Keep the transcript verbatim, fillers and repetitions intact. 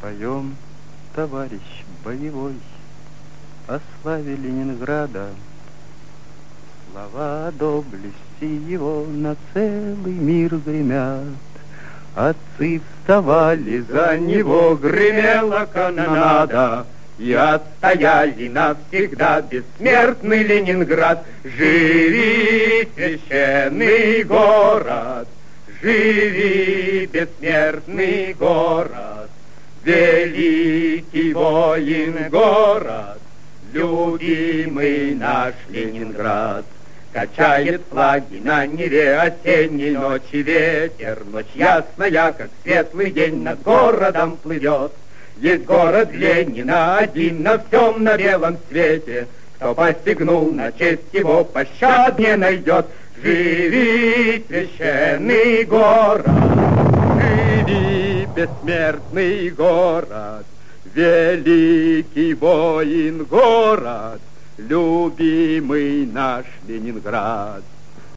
Поем, товарищ боевой, о славе Ленинграда. Слова доблести его на целый мир гремят. Отцы вставали за него, гремела канонада, и отстояли навсегда бессмертный Ленинград. Живи, священный город, живи, бессмертный город, великий воин город, любимый наш Ленинград. Качает флаги на Неве осенней ночи ветер, ночь ясная, как светлый день, над городом плывет. Есть город Ленина один на всем на белом свете, кто посягнул на честь его, пощад не найдет. Живи, священный город, живи, бессмертный город, великий воин город, любимый наш Ленинград.